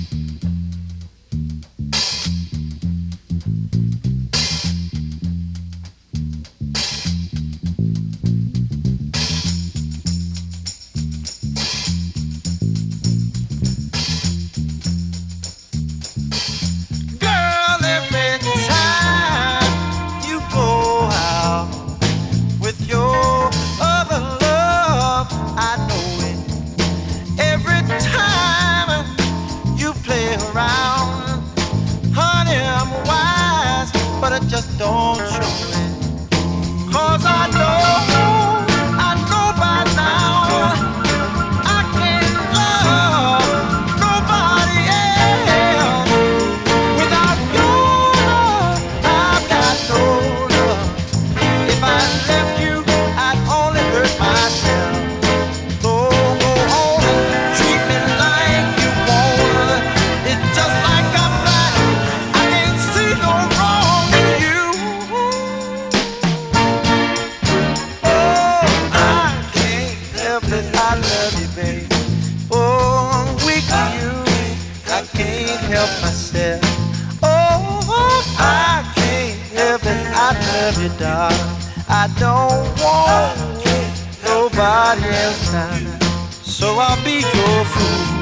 Just don't show it, 'cause I know by now I can't love nobody else. Without your love, I've got no love. If I left you, I'd only hurt myself. Go on, treat me like you want. It's just like I'm blind, I can't see no wrong in you. I love you, baby. Oh, I'm weak to you. I can't help myself. Oh, I can't help it. I love you, darling. I don't want nobody else now. So I'll be your fool.